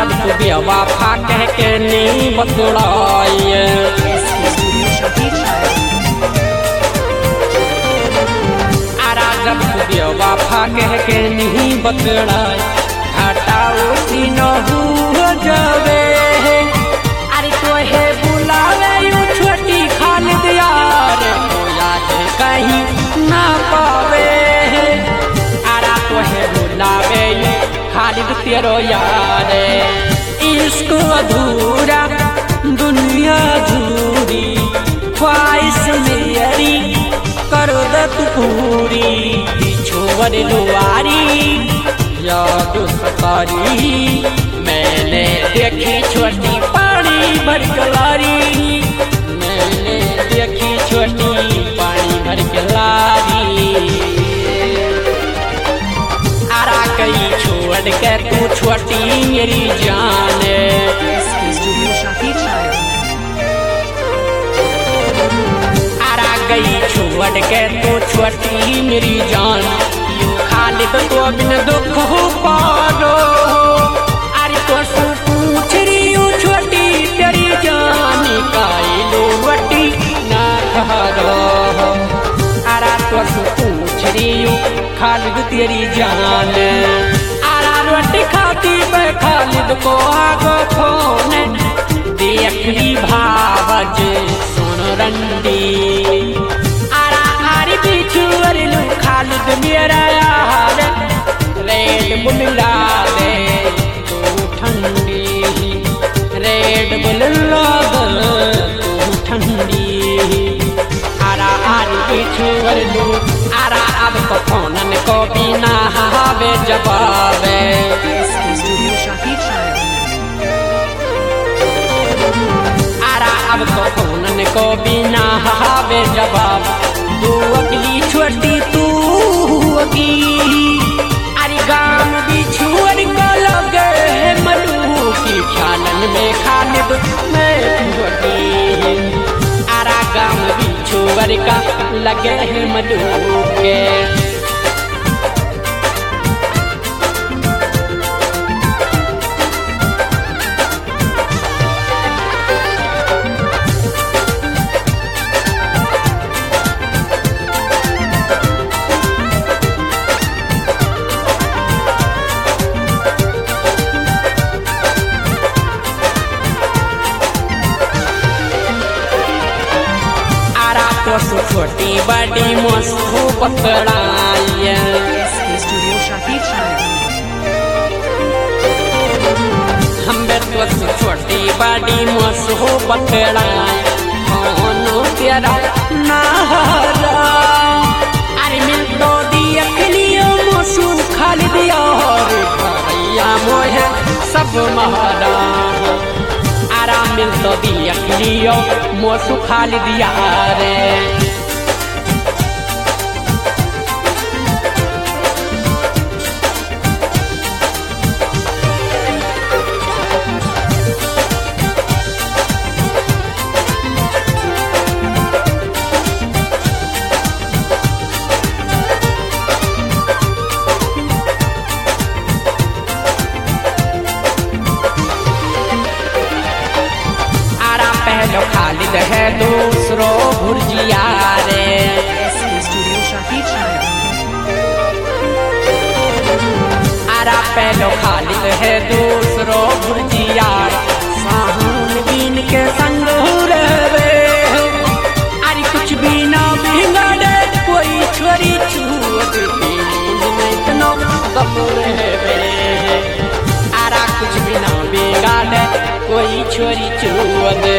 जब तू बेवफा कह के नहीं बतलाए, आरा जब तू बेवफा कह के नहीं बतलाए, हटाओ सीनो हो जावे। अरे तो है बुलावे यू छोटी खालिद यार, तो याद कहीं ना पावे। आरा तो है बुलावे यू खालिद तेरो यार, इश्क अधूरा दुनिया अधूरी, ख्वाहिश मेरी करो द तू पूरी। छोड़ लुआरी याद सतारी, मैंने देखी छोटी पानी भर कलारी, मैंने देखी छोटी पानी भर कलारी। आरा कहीं छोड़ के तू छोटी मेरी जान, आरा गई छोड़ के तू छोटी मेरी जान, खालिद तो बिन दुख हो पारो। अरे तो सू पूछ रही हूँ छोटी तेरी जान, कायलो वटी ना खारो। आरा तो सू पूछ रही हूँ खालिद तेरी जान, आरा रोटी खाती मैं खालिद को आगो फोन, देखली भावज सुन रंडी। आरा आरी बिछुअर लू खालिद मेरा यार, रेड बुल ला दे तू ठंडी, रेड बुल ला दे तू ठंडी। आरा आरी बिछुअर लू, आरा अब तो फोनन को बिना हावे जवाब, आरा अब तो फोनन को बिना हावे जवाब। तू अगली छोटी तू अगी, अरे गाम भी छुअर को लगे मलू की ख्यालन में खालिद में फुटी। आरा गाम भी छुअर का लगे है मलू के। छोटी बड़ी मस्ती पकड़ाई, हम तो छोटी बड़ी मस्ती पकड़ाई, तेरा नारा। अरे मिल तो दिया खलियो मसू खालिद यार, भैया मोहे सब महारा। आरा मिल तो दिया खलियो मसू खालिद यार, खालिद है दूसरो भुर्जिया रे। आरा पहलो खालिद है दूसरो भुर्जिया, साहून बीन के संग रहे। अरे कुछ भी ना बिगड़े कोई छोरी छूट इतनो कपूर है। आरा कुछ भी ना बिगाड़े कोई छोरी छूट।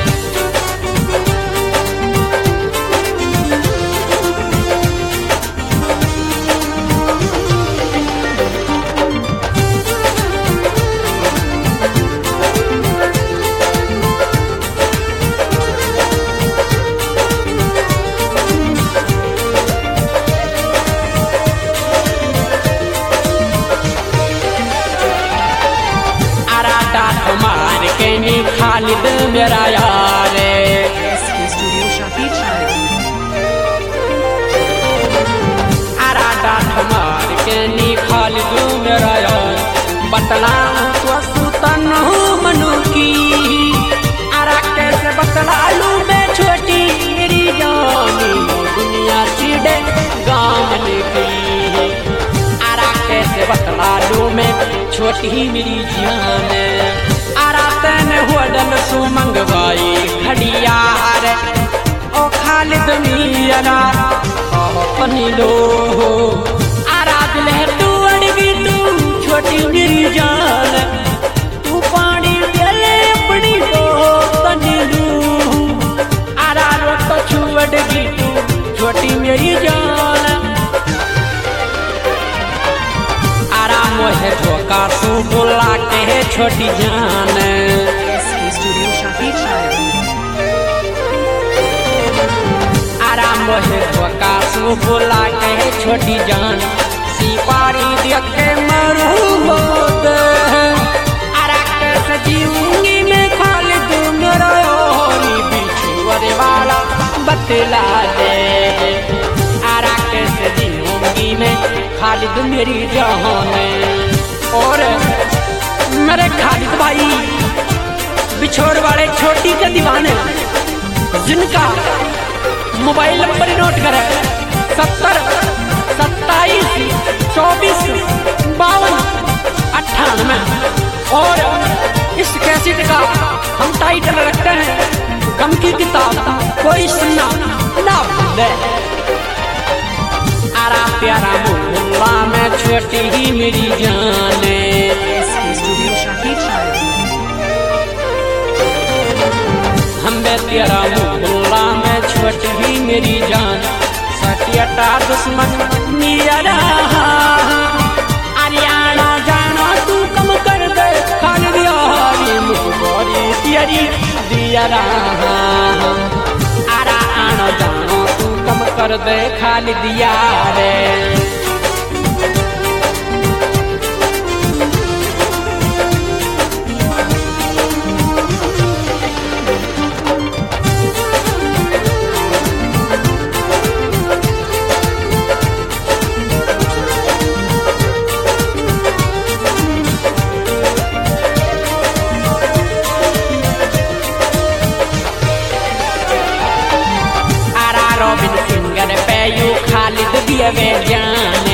खालिद मेरा यार, आरा डांट मार के नी खालिद मेरा यार। बतलाऊं तो सुतन छोटी मेरी जान आराते में होडल सु मंगवाई घड़ियार ओ खालिद मीरा अपनी लो आरात लह तू अड़गी तू छोटी मेरी जान तू पानी ले अपनी लो तनी लू आरा रो तो छुअड़गी तू छोटी मेरी जान आरा मोहे धोखा तू बुला के छोटी जान मोहे धोखा सु बोला के छोटी जान सिपारी देख के मरू होत आरा कैसे जीऊंगी मैं खालिद मेरा ओरी बिछुअरे वाला बतला दे आरा कैसे जीऊंगी मैं खालिद मेरी जान और मेरे खालिद भाई बिछोड़ वाले छोटी के दीवाने जिनका मोबाइल नंबर नोट करे 70 27 24 52 98 और इस कैसेट का हम टाइटल रखते हैं गम की किताब कोई सुनना ना भूले आरा प्यारा मोहल्ला में छोटी ही मेरी जान हमें तेरा मोहल्ला में छोटी ही मेरी जान सटियटा दुश्मन मेरा हरियाणा जाना तू कम कर दे खालिद यारी मुखबरी तेरी दिया आरा आना जानो तू कम कर दे खालिद यारे रॉबिन सिंगर पे यू खालिद दिए वे जाने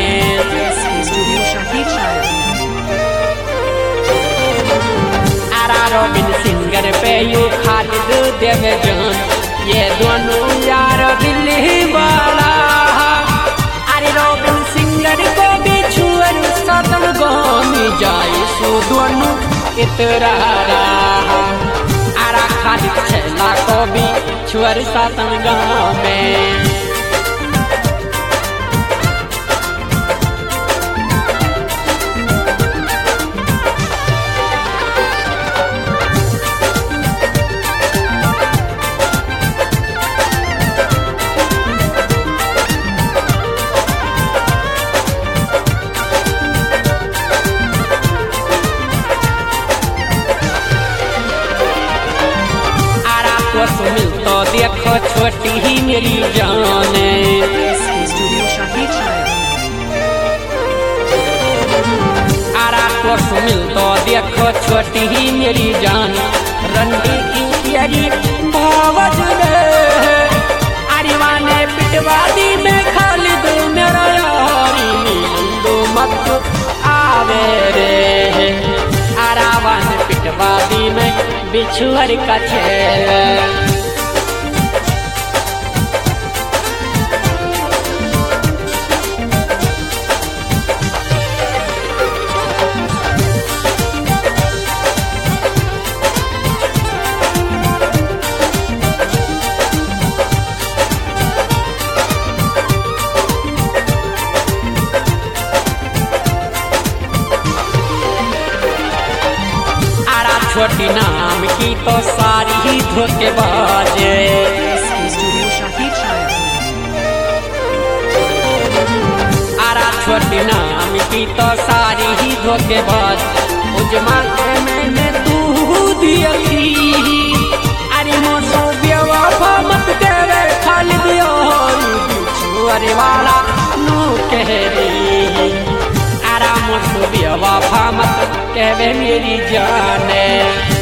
आरा रॉबिन सिंगर पे यू खालिद देवे जान ये दोनों यार दिल्ली वाला अरे रॉबिन सिंगर को भी छुअर सतम गामी जाए सो दोनों इतरा आरा खालिद छला को भी छुअर सातन गाँव में सुमिल तो देखो छोटी ही मेरी जान आरा को सुमिल तो देखो छोटी ही मेरी जान रंडी की प्यारी भावज अरिवाने पिटवादी में खालिद मेरा यारी नींदो मत आवे रे आरावान पिटवादी में बिछुअर का छेल छोटी नाम की तो सारी ही धोखेबाजे आरा छोटी नाम की तो सारी ही धोखेबाज उजमा मैंने तू दिया अरे मोसो बेवफा मत करे खालिद यारी वाला नू कह रही आरा मोसो बेवफा मत कहवे मेरी जान